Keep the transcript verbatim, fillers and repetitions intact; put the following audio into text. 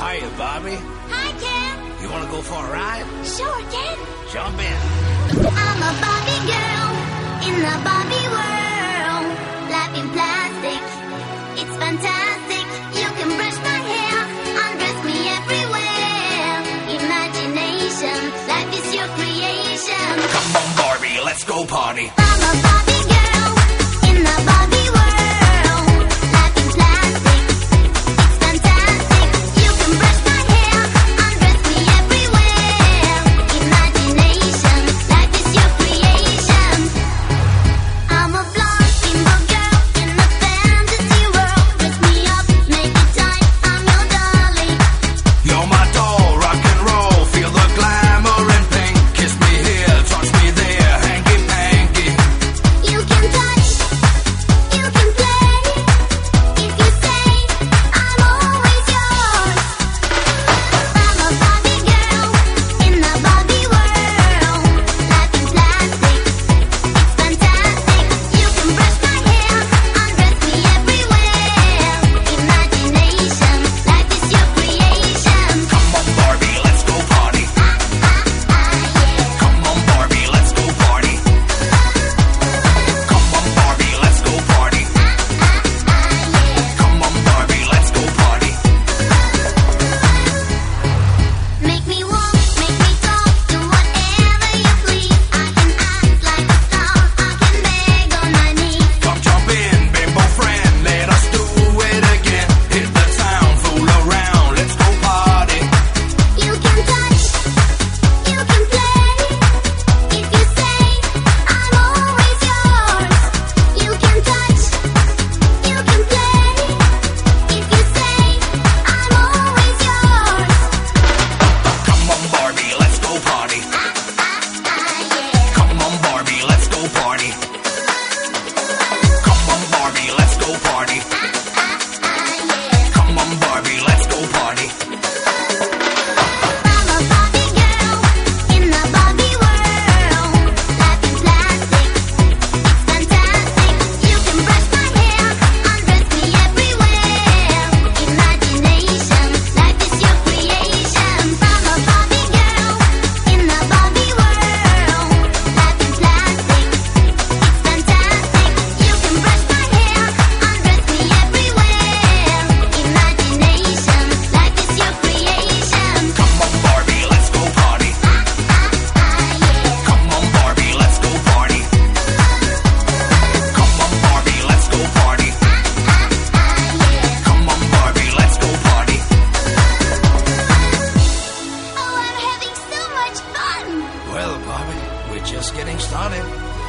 Hiya, Bobby. Hi, Ken. You want to go for a ride? Sure, Ken. Jump in. I'm a Barbie girl in the Barbie world. Life in plastic, it's fantastic. You can brush my hair, undress me everywhere. Imagination, life is your creation. Come on, Barbie, let's go party. I'm a Barbie girl in the Barbie world. Life in plastic, it's fantastic. You can brush my hair, undress me everywhere. Imagination, life is your creation. I'm a blonde steamboat girl in a fantasy world. Dress me up, make it tight, I'm your dolly. You're my doll, rock and roll. Feel the glamour and pink. Kiss me here, touch me there, hanky panky. You can touch, you can play. If you say I'm always yours. I'm a Barbie girl in the Barbie world. Life in plastic, it's fantastic. You can brush my hair, undress me everywhere. Imagination, life is your creation. Come on, Barbie, let's go party. Ah, ah, ah, yeah. Come on, Barbie, let's go party. Come on, Barbie, let's go party. Ah, ah, yeah. Come on, Barbie, let's go party. Make me walk, make me talk, do whatever you please. I can act like a star, I can beg on my knees. Come jump in, bimbo friend, let us do it again. Hit the town, fool around, let's go party. You can touch, you can play. If you say I'm always yours. You can touch, you can play. If you say I'm always yours. Come on, Barbie, let's go party. Ah, ah, ah, yeah. Come on, Barbie, let's go party. Come on, Barbie, let's go party. Ah, ah, yeah. Come on, Barbie, let's go party. I'm a Barbie girl in the Barbie world. Life in plastic, it's fantastic. You can brush my hair, undress me everywhere. Imagination, life is your creation. I'm a Barbie girl in the Barbie world. Life in plastic, it's fantastic. You can brush my hair, undress me everywhere. Imagination, life is your creation. Come on, Barbie, let's go party. Ah, ah, yeah. Come on, Barbie, let's go party. Come on, Barbie, let's go party. Come on, Barbie, let's go party. Oh, I'm having so much fun. Well, Barbie, we're just getting started.